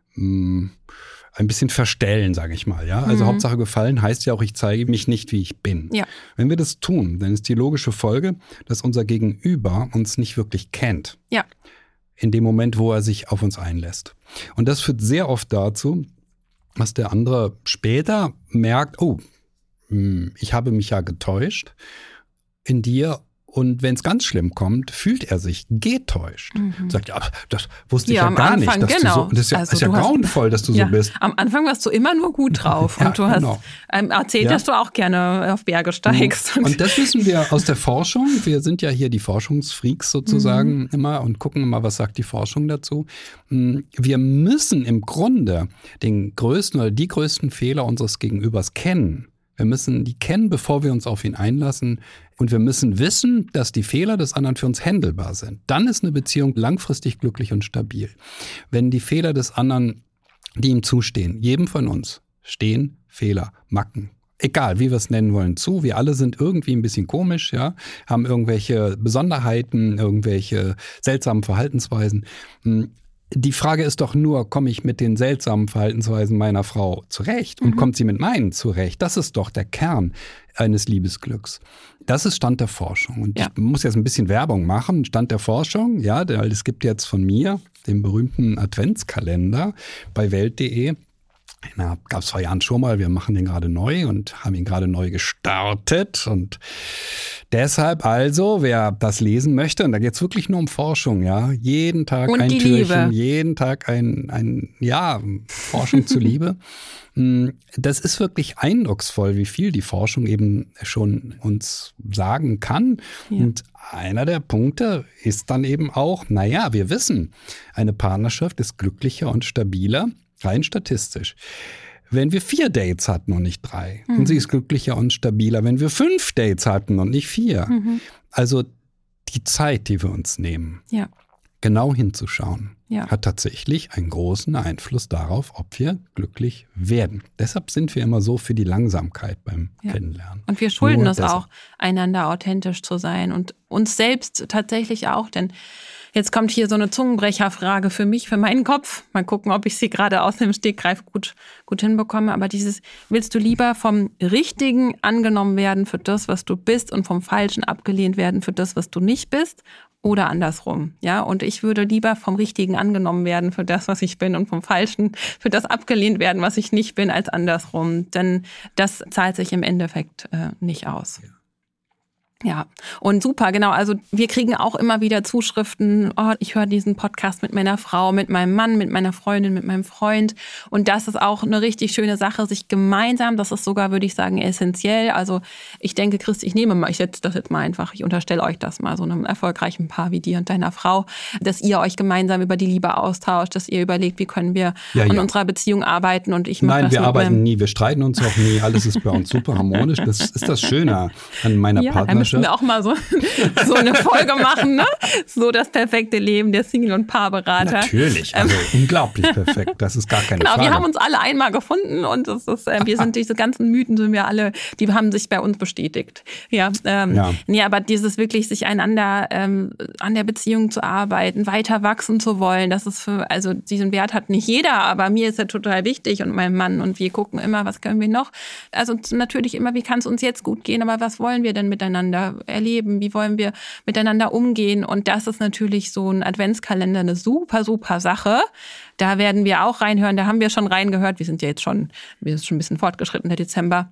B: ein bisschen verstellen, sage ich mal. Ja, also mhm. Hauptsache gefallen heißt ja auch, ich zeige mich nicht, wie ich bin. Ja. Wenn wir das tun, dann ist die logische Folge, dass unser Gegenüber uns nicht wirklich kennt.
A: Ja.
B: In dem Moment, wo er sich auf uns einlässt. Und das führt sehr oft dazu, dass der andere später merkt, oh, ich habe mich ja getäuscht in dir. Und wenn es ganz schlimm kommt, fühlt er sich getäuscht. Mhm. Sagt, ja, das wusste ich ja, ja gar
A: Anfang,
B: nicht. Dass
A: genau.
B: du so, das ist ja,
A: also
B: ist ja grauenvoll, dass du ja, so bist.
A: Am Anfang warst du immer nur gut drauf.
B: ja,
A: und du
B: genau.
A: hast ähm, erzählt, ja. dass du auch gerne auf Berge steigst.
B: Und, und das wissen wir aus der Forschung. Wir sind ja hier die Forschungsfreaks sozusagen mhm. immer und gucken immer, was sagt die Forschung dazu. Wir müssen im Grunde den größten oder die größten Fehler unseres Gegenübers kennen. Wir müssen die kennen, bevor wir uns auf ihn einlassen. Und wir müssen wissen, dass die Fehler des anderen für uns handelbar sind. Dann ist eine Beziehung langfristig glücklich und stabil. Wenn die Fehler des anderen, die ihm zustehen, jedem von uns stehen Fehler, Macken, egal wie wir es nennen wollen, zu. Wir alle sind irgendwie ein bisschen komisch, ja, haben irgendwelche Besonderheiten, irgendwelche seltsamen Verhaltensweisen. Die Frage ist doch nur, komme ich mit den seltsamen Verhaltensweisen meiner Frau zurecht und mhm. kommt sie mit meinen zurecht? Das ist doch der Kern eines Liebesglücks. Das ist Stand der Forschung. Und ja. ich muss jetzt ein bisschen Werbung machen. Stand der Forschung, ja, weil es gibt jetzt von mir den berühmten Adventskalender bei welt punkt de. Na, gab es vor Jahren schon mal. Wir machen den gerade neu und haben ihn gerade neu gestartet. Und deshalb also, wer das lesen möchte, und da geht es wirklich nur um Forschung, ja, jeden Tag
A: und
B: ein
A: die
B: Türchen,
A: Liebe.
B: jeden Tag ein, ein ja, Forschung zur Liebe. Das ist wirklich eindrucksvoll, wie viel die Forschung eben schon uns sagen kann. Ja. Und einer der Punkte ist dann eben auch, naja, wir wissen, eine Partnerschaft ist glücklicher und stabiler, rein statistisch. Wenn wir vier Dates hatten und nicht drei. Mhm. Und sie ist glücklicher und stabiler, wenn wir fünf Dates hatten und nicht vier. Mhm. Also die Zeit, die wir uns nehmen, ja. genau hinzuschauen, ja. hat tatsächlich einen großen Einfluss darauf, ob wir glücklich werden. Deshalb sind wir immer so für die Langsamkeit beim ja. Kennenlernen.
A: Und wir schulden Nur es deshalb. auch, einander authentisch zu sein und uns selbst tatsächlich auch, denn jetzt kommt hier so eine Zungenbrecherfrage für mich, für meinen Kopf. Mal gucken, ob ich sie gerade aus dem Stegreif gut, gut hinbekomme. Aber dieses, willst du lieber vom Richtigen angenommen werden für das, was du bist und vom Falschen abgelehnt werden für das, was du nicht bist? Oder andersrum, ja? Und ich würde lieber vom Richtigen angenommen werden für das, was ich bin und vom Falschen für das abgelehnt werden, was ich nicht bin, als andersrum. Denn das zahlt sich im Endeffekt äh, nicht aus. Ja. Ja, und super, genau. Also wir kriegen auch immer wieder Zuschriften, oh, ich höre diesen Podcast mit meiner Frau, mit meinem Mann, mit meiner Freundin, mit meinem Freund. Und das ist auch eine richtig schöne Sache, sich gemeinsam, das ist sogar, würde ich sagen, essentiell. Also ich denke, Christ, ich nehme mal, ich setze das jetzt mal einfach, ich unterstelle euch das mal, so einem erfolgreichen Paar wie dir und deiner Frau, dass ihr euch gemeinsam über die Liebe austauscht, dass ihr überlegt, wie können wir ja, an ja. unserer Beziehung arbeiten. Und ich
B: Nein,
A: das
B: wir arbeiten nie, wir streiten uns auch nie, alles ist bei uns super harmonisch. Das ist das Schöne an meiner ja, Partnerschaft.
A: Müssen wir auch mal so, so eine Folge machen, ne? So das perfekte Leben der Single- und Paarberater.
B: Natürlich, also ähm. unglaublich perfekt, das ist gar keine
A: genau,
B: Frage.
A: Wir haben uns alle einmal gefunden und das ist, äh, wir sind diese ganzen Mythen, sind wir alle, die haben sich bei uns bestätigt. Ja, ähm, ja. Nee, aber dieses wirklich sich einander ähm, an der Beziehung zu arbeiten, weiter wachsen zu wollen, das ist für, also diesen Wert hat nicht jeder, aber mir ist er total wichtig und meinem Mann und wir gucken immer, was können wir noch? Also natürlich immer, wie kann es uns jetzt gut gehen, aber was wollen wir denn miteinander erleben, wie wollen wir miteinander umgehen, und das ist natürlich so ein Adventskalender eine super, super Sache. Da werden wir auch reinhören, da haben wir schon reingehört, wir sind ja jetzt schon, wir sind schon ein bisschen fortgeschritten, der Dezember.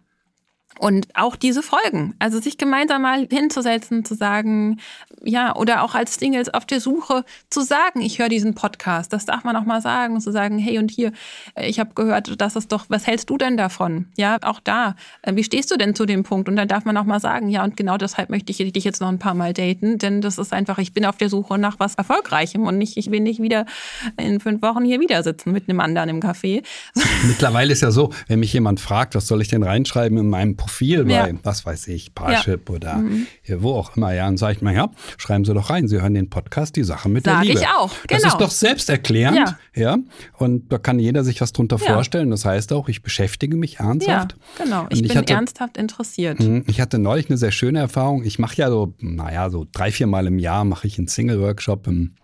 A: Und auch diese Folgen, also sich gemeinsam mal hinzusetzen, zu sagen, ja, oder auch als Singles auf der Suche zu sagen, ich höre diesen Podcast, das darf man auch mal sagen, zu sagen, hey und hier, ich habe gehört, das ist doch, was hältst du denn davon? Ja, auch da, wie stehst du denn zu dem Punkt? Und dann darf man auch mal sagen, ja, und genau deshalb möchte ich dich jetzt noch ein paar Mal daten, denn das ist einfach, ich bin auf der Suche nach was Erfolgreichem und nicht, ich will nicht wieder in fünf Wochen hier wieder sitzen mit einem anderen im Café.
B: Mittlerweile ist ja so, wenn mich jemand fragt, was soll ich denn reinschreiben in meinem Profil bei, ja. was weiß ich, Parship ja. oder mhm. wo auch immer, ja, und sage ich mal, ja, schreiben Sie doch rein, Sie hören den Podcast, die Sache mit
A: Sag
B: der Liebe.
A: Sag ich auch, genau.
B: Das ist doch selbsterklärend, ja. ja, und da kann jeder sich was drunter ja. vorstellen, das heißt auch, ich beschäftige mich ernsthaft.
A: Ja, genau, ich, ich bin hatte, ernsthaft interessiert.
B: Ich hatte neulich eine sehr schöne Erfahrung, ich mache ja so, naja, so drei, vier Mal im Jahr mache ich einen Single-Workshop im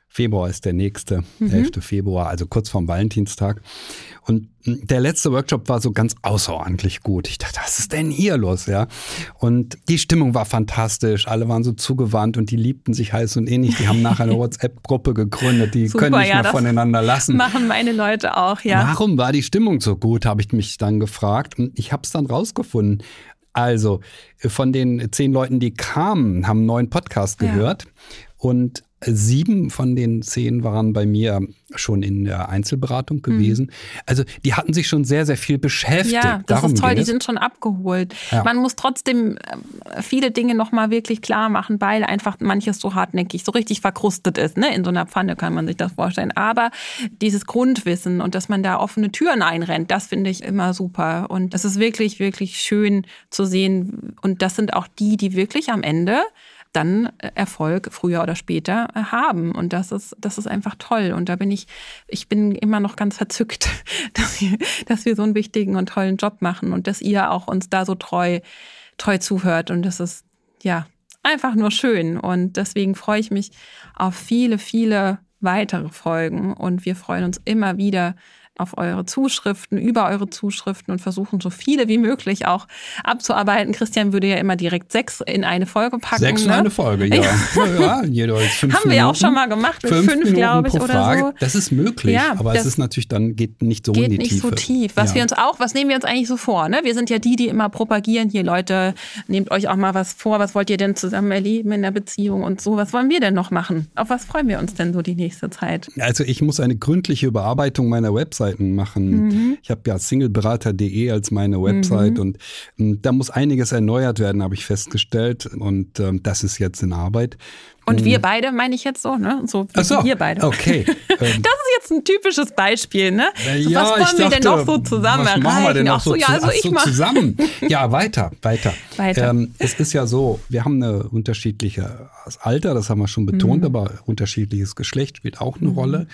B: Februar ist der nächste, mhm. elfter Februar, also kurz vorm Valentinstag. Und der letzte Workshop war so ganz außerordentlich gut. Ich dachte, was ist denn hier los? Ja? Und die Stimmung war fantastisch. Alle waren so zugewandt und die liebten sich heiß und ähnlich. Die haben nachher eine WhatsApp-Gruppe gegründet. Die Super, können nicht ja, mehr voneinander lassen.
A: Machen meine Leute auch, ja.
B: Warum war die Stimmung so gut, habe ich mich dann gefragt. Und ich habe es dann rausgefunden. Also von den zehn Leuten, die kamen, haben einen neuen Podcast gehört. Ja. Und sieben von den zehn waren bei mir schon in der Einzelberatung gewesen. Mhm. Also die hatten sich schon sehr, sehr viel beschäftigt.
A: Ja, das Darum ist toll, die sind schon abgeholt. Ja. Man muss trotzdem viele Dinge nochmal wirklich klar machen, weil einfach manches so hartnäckig, so richtig verkrustet ist. Ne? In so einer Pfanne kann man sich das vorstellen. Aber dieses Grundwissen und dass man da offene Türen einrennt, das finde ich immer super. Und das ist wirklich, wirklich schön zu sehen. Und das sind auch die, die wirklich am Ende dann Erfolg früher oder später haben. Und das ist, das ist einfach toll. Und da bin ich, ich bin immer noch ganz verzückt, dass wir, dass wir so einen wichtigen und tollen Job machen und dass ihr auch uns da so treu, treu zuhört. Und das ist, ja, einfach nur schön. Und deswegen freue ich mich auf viele, viele weitere Folgen. Und wir freuen uns immer wieder auf eure Zuschriften, über eure Zuschriften und versuchen so viele wie möglich auch abzuarbeiten. Christian würde ja immer direkt sechs in eine Folge packen.
B: Sechs in
A: ne?
B: eine Folge, ja. ja, ja jeder fünf
A: Haben wir ja auch schon mal gemacht mit fünf, fünf glaube ich, oder Frage. so.
B: Das ist möglich, ja, aber es ist natürlich dann, geht nicht so in die Tiefe. Geht nicht so tief.
A: Was
B: ja.
A: wir uns auch, was nehmen wir uns eigentlich so vor? Ne? Wir sind ja die, die immer propagieren, hier Leute, nehmt euch auch mal was vor, was wollt ihr denn zusammen erleben in der Beziehung und so. Was wollen wir denn noch machen? Auf was freuen wir uns denn so die nächste Zeit?
B: Also ich muss eine gründliche Überarbeitung meiner Webseiten machen. Mhm. Ich habe ja singleberater punkt de als meine Website mhm. und ähm, da muss einiges erneuert werden, habe ich festgestellt. Und ähm, das ist jetzt in Arbeit.
A: Und wir beide, meine ich jetzt so, ne? So wie
B: so,
A: wir beide.
B: Okay.
A: Das ist jetzt ein typisches Beispiel, ne? So,
B: ja,
A: was wollen
B: ich
A: wir
B: dachte,
A: denn noch so zusammen
B: was
A: erreichen?
B: machen wir denn noch so,
A: so, ja, also
B: ach,
A: ich
B: so
A: mach.
B: zusammen? Ja, weiter, weiter.
A: weiter.
B: Ähm, es ist ja so, wir haben eine unterschiedliche Alter, das haben wir schon betont, mhm. aber unterschiedliches Geschlecht spielt auch eine mhm. Rolle.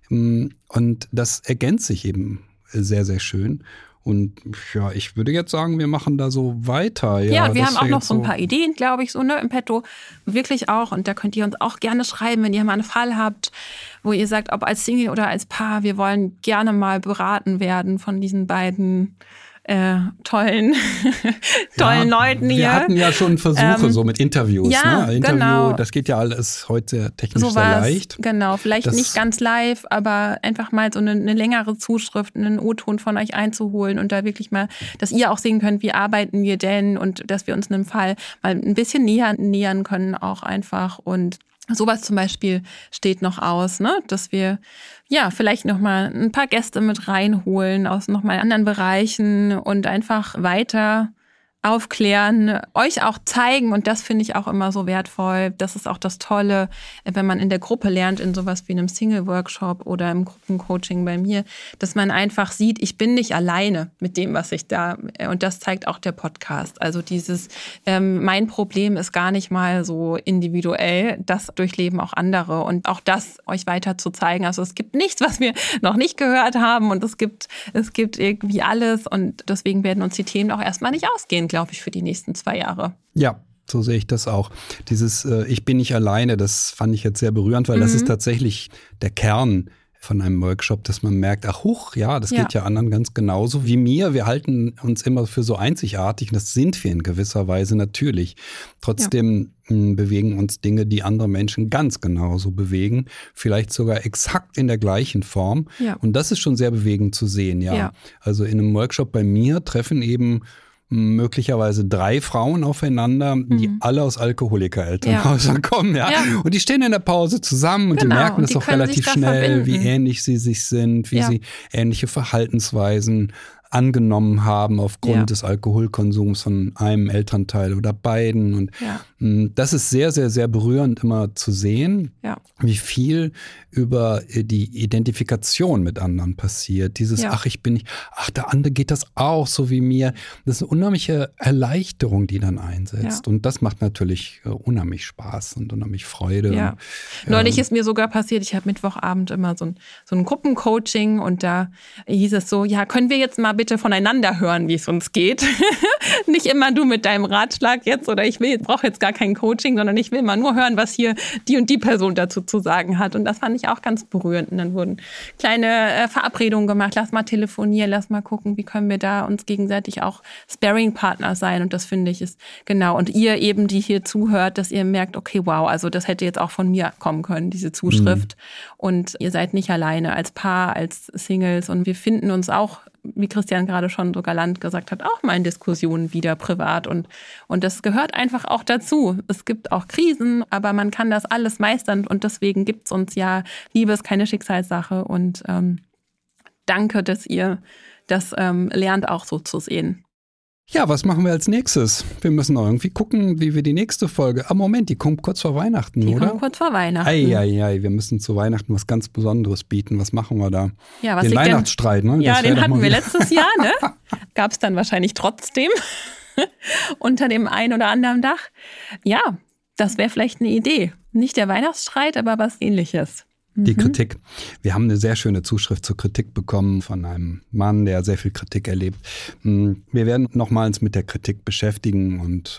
B: Und das ergänzt sich eben sehr, sehr schön. Und ja, ich würde jetzt sagen, wir machen da so weiter. Ja,
A: ja und wir haben auch noch so ein paar so Ideen, glaube ich, so ne, im Petto. Wirklich auch. Und da könnt ihr uns auch gerne schreiben, wenn ihr mal einen Fall habt, wo ihr sagt, ob als Single oder als Paar, wir wollen gerne mal beraten werden von diesen beiden Äh, tollen, tollen ja, Leuten hier.
B: Wir hatten ja schon Versuche, ähm, so mit Interviews.
A: Ja,
B: ne? Interview,
A: genau.
B: Das geht ja alles heute sehr technisch
A: so
B: sehr leicht.
A: Genau, vielleicht das nicht ganz live, aber einfach mal so eine, eine längere Zuschrift, einen O-Ton von euch einzuholen und da wirklich mal, dass ihr auch sehen könnt, wie arbeiten wir denn und dass wir uns einem Fall mal ein bisschen näher nähern können auch einfach. Und sowas zum Beispiel steht noch aus, ne? Dass wir ja vielleicht noch mal ein paar Gäste mit reinholen aus noch mal anderen Bereichen und einfach weiter aufklären, euch auch zeigen und das finde ich auch immer so wertvoll. Das ist auch das Tolle, wenn man in der Gruppe lernt, in sowas wie einem Single-Workshop oder im Gruppencoaching bei mir, dass man einfach sieht, ich bin nicht alleine mit dem, was ich da, und das zeigt auch der Podcast. Also dieses, ähm, mein Problem ist gar nicht mal so individuell, das durchleben auch andere und auch das euch weiter zu zeigen. Also es gibt nichts, was wir noch nicht gehört haben und es gibt, es gibt irgendwie alles und deswegen werden uns die Themen auch erstmal nicht ausgehen, glaube ich, für die nächsten zwei Jahre.
B: Ja, so sehe ich das auch. Dieses äh, Ich bin nicht alleine, das fand ich jetzt sehr berührend, weil mhm. das ist tatsächlich der Kern von einem Workshop, dass man merkt, ach huch, ja, das ja. geht ja anderen ganz genauso wie mir. Wir halten uns immer für so einzigartig und das sind wir in gewisser Weise natürlich. Trotzdem ja. mh, bewegen uns Dinge, die andere Menschen ganz genauso bewegen, vielleicht sogar exakt in der gleichen Form. Ja. Und das ist schon sehr bewegend zu sehen, ja. ja. Also in einem Workshop bei mir treffen eben möglicherweise drei Frauen aufeinander, die mhm. alle aus Alkoholiker-Elternhäusern ja. kommen. Ja? ja. Und die stehen in der Pause zusammen und genau. die merken das auch relativ schnell, wie ähnlich sie sich sind, wie ja. sie ähnliche Verhaltensweisen angenommen haben aufgrund ja. des Alkoholkonsums von einem Elternteil oder beiden. Und ja. das ist sehr, sehr, sehr berührend immer zu sehen, ja. wie viel über die Identifikation mit anderen passiert. Dieses, ja. ach, ich bin nicht, ach, der andere geht das auch so wie mir. Das ist eine unheimliche Erleichterung, die dann einsetzt. Ja. Und das macht natürlich unheimlich Spaß und unheimlich Freude.
A: Ja.
B: Und,
A: Neulich ähm, ist mir sogar passiert, ich habe Mittwochabend immer so ein, so ein Gruppencoaching und da hieß es so, ja, können wir jetzt mal bitte voneinander hören, wie es uns geht. Nicht immer du mit deinem Ratschlag jetzt oder ich will, brauche jetzt gar gar kein Coaching, sondern ich will mal nur hören, was hier die und die Person dazu zu sagen hat. Und das fand ich auch ganz berührend. Und dann wurden kleine äh, Verabredungen gemacht. Lass mal telefonieren, lass mal gucken, wie können wir da uns gegenseitig auch Sparring-Partner sein. Und das finde ich ist genau. Und ihr eben, die hier zuhört, dass ihr merkt, okay, wow, also das hätte jetzt auch von mir kommen können, diese Zuschrift. Mhm. Und ihr seid nicht alleine als Paar, als Singles. Und wir finden uns auch, wie Christian gerade schon so galant gesagt hat, auch mal in Diskussionen wieder privat. Und, und das gehört einfach auch dazu. Es gibt auch Krisen, aber man kann das alles meistern. Und deswegen gibt es uns ja, Liebe ist keine Schicksalssache. Und ähm, danke, dass ihr das ähm, lernt, auch so zu sehen.
B: Ja, was machen wir als nächstes? Wir müssen auch irgendwie gucken, wie wir die nächste Folge. Ah, Moment, die kommt kurz vor Weihnachten,
A: die
B: oder?
A: Die kommt kurz vor Weihnachten.
B: Ei, ei, ei, wir müssen zu Weihnachten was ganz Besonderes bieten. Was machen wir da?
A: Ja, was
B: den Weihnachtsstreit,
A: denn?
B: ne?
A: Ja, den hatten wir letztes Jahr, ne? Gab es dann wahrscheinlich trotzdem unter dem ein oder anderen Dach. Ja, das wäre vielleicht eine Idee. Nicht der Weihnachtsstreit, aber was Ähnliches.
B: Die Kritik. Wir haben eine sehr schöne Zuschrift zur Kritik bekommen von einem Mann, der sehr viel Kritik erlebt. Wir werden nochmals mit der Kritik beschäftigen und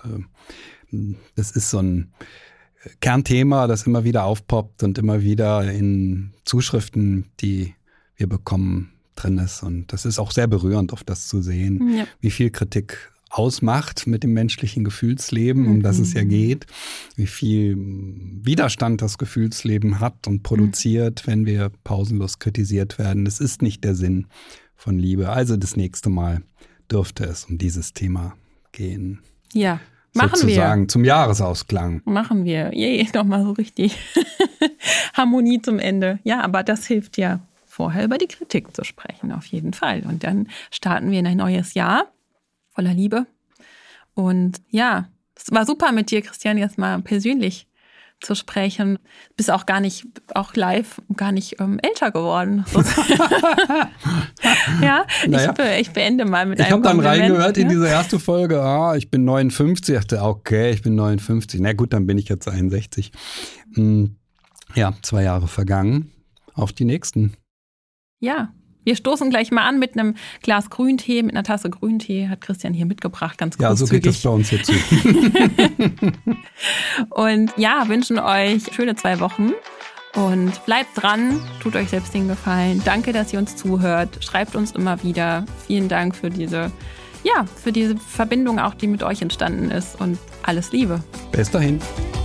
B: das ist so ein Kernthema, das immer wieder aufpoppt und immer wieder in Zuschriften, die wir bekommen, drin ist. Und das ist auch sehr berührend, auf das zu sehen, ja. wie viel Kritik ausmacht mit dem menschlichen Gefühlsleben, um das es ja geht, wie viel Widerstand das Gefühlsleben hat und produziert, wenn wir pausenlos kritisiert werden. Das ist nicht der Sinn von Liebe. Also das nächste Mal dürfte es um dieses Thema gehen.
A: Ja, machen wir.
B: Sozusagen zum Jahresausklang.
A: Machen wir. Je, nochmal so richtig. Harmonie zum Ende. Ja, aber das hilft ja, vorher über die Kritik zu sprechen, auf jeden Fall. Und dann starten wir in ein neues Jahr. Voller Liebe. Und ja, es war super mit dir, Christian, jetzt mal persönlich zu sprechen. Du bist auch gar nicht, auch live, gar nicht ähm, älter geworden. ja, naja. ich, be, ich beende mal mit
B: ich
A: einem
B: Kompliment. Ich habe dann reingehört
A: ja?
B: in diese erste Folge, ah, ich bin neunundfünfzig. Ich dachte, okay, ich bin neunundfünfzig. Na gut, dann bin ich jetzt einundsechzig. Ja, zwei Jahre vergangen. Auf die nächsten.
A: Ja. Wir stoßen gleich mal an mit einem Glas Grüntee, mit einer Tasse Grüntee, hat Christian hier mitgebracht, ganz großzügig.
B: Ja, so geht das bei uns jetzt zu.
A: Und ja, wünschen euch schöne zwei Wochen und bleibt dran, tut euch selbst den Gefallen. Danke, dass ihr uns zuhört, schreibt uns immer wieder. Vielen Dank für diese, ja, für diese Verbindung auch, die mit euch entstanden ist und alles Liebe.
B: Bis dahin.